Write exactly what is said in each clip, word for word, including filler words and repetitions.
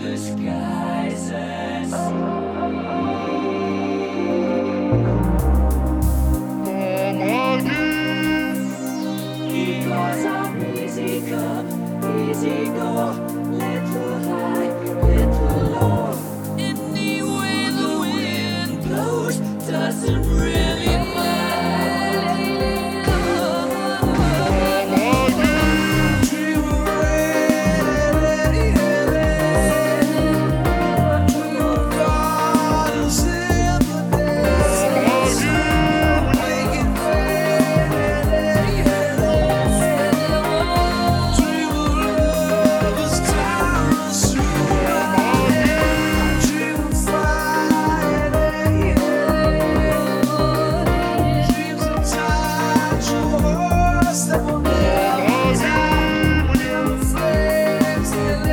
disguises. Because I'm easy come, easy go, little high, little low. Any way the wind blows doesn't really matter. Dream of gardens in the days, make it dream of lovers down through my head. Dream of Friday, dreams of times you horse that will never die. Never flames,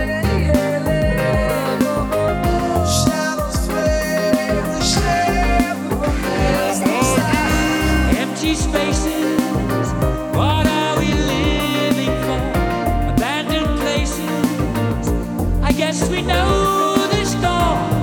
shadows fade, the shape of a man's desire. Empty spaces, what are we living for? Abandoned places, I guess we know the score.